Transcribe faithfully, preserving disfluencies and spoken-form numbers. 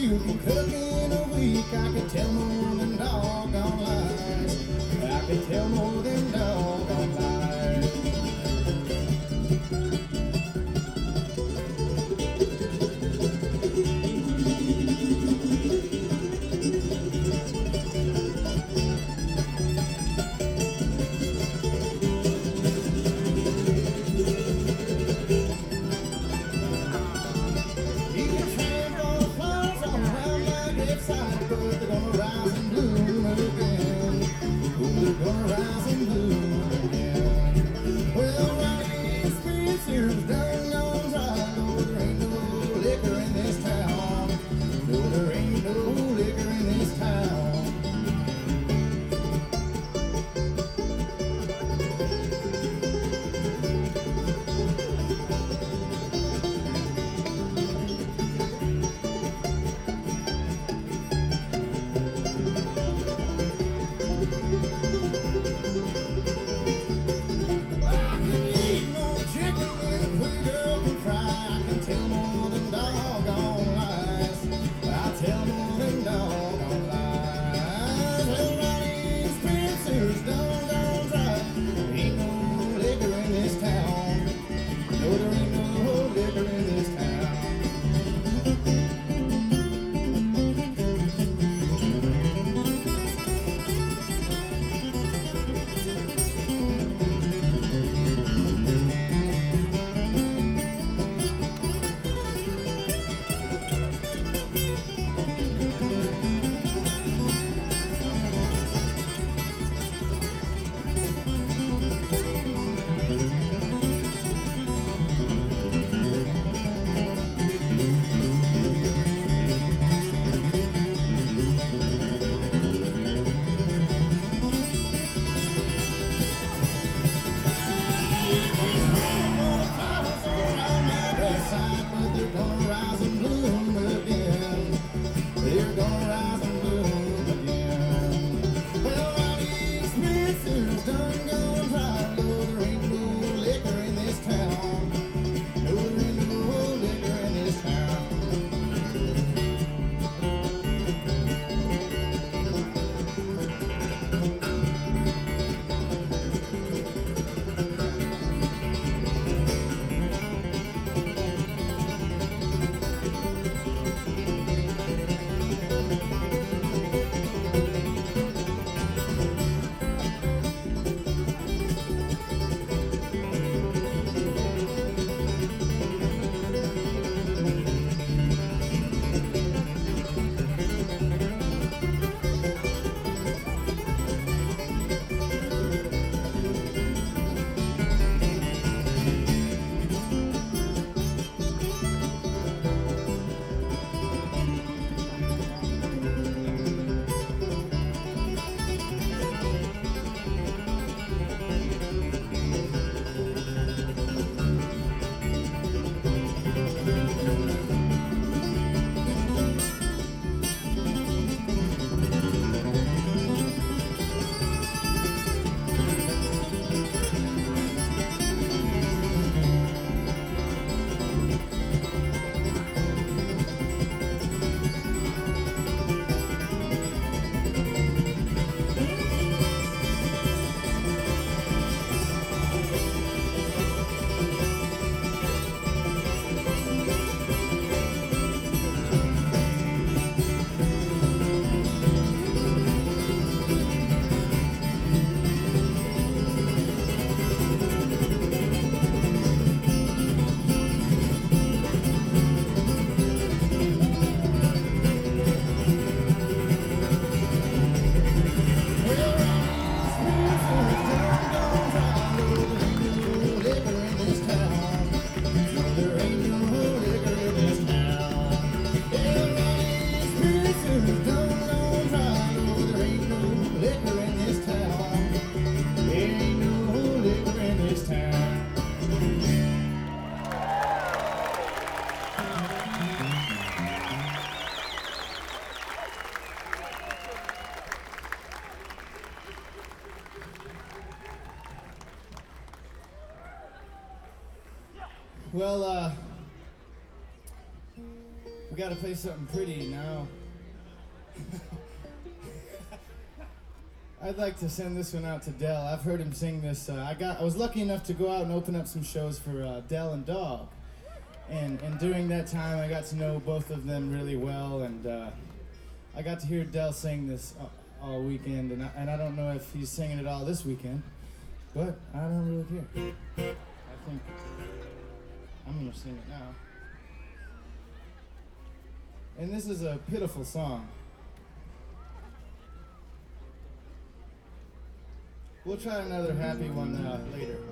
you can cook in a week. I can tell more than doggone lies. I can tell more than doggone lies. You can trample flowers all around my graveside, but they're gonna rise and bloom again. Oh, they're gonna rise and bloom again. Well, Ronnie Spencer's done gone dry. No, there ain't no liquor in this town. No, there ain't no liquor in this town. Well, uh, we gotta play something pretty now. I'd like to send this one out to Del. I've heard him sing this. Uh, I got. I was lucky enough to go out and open up some shows for uh, Del and Dog, and and during that time, I got to know both of them really well, and uh, I got to hear Del sing this all, all weekend, and I, and I don't know if he's singing it all this weekend, but I don't really care. I think I'm gonna sing it now, and this is a pitiful song. We'll try another happy one uh, later.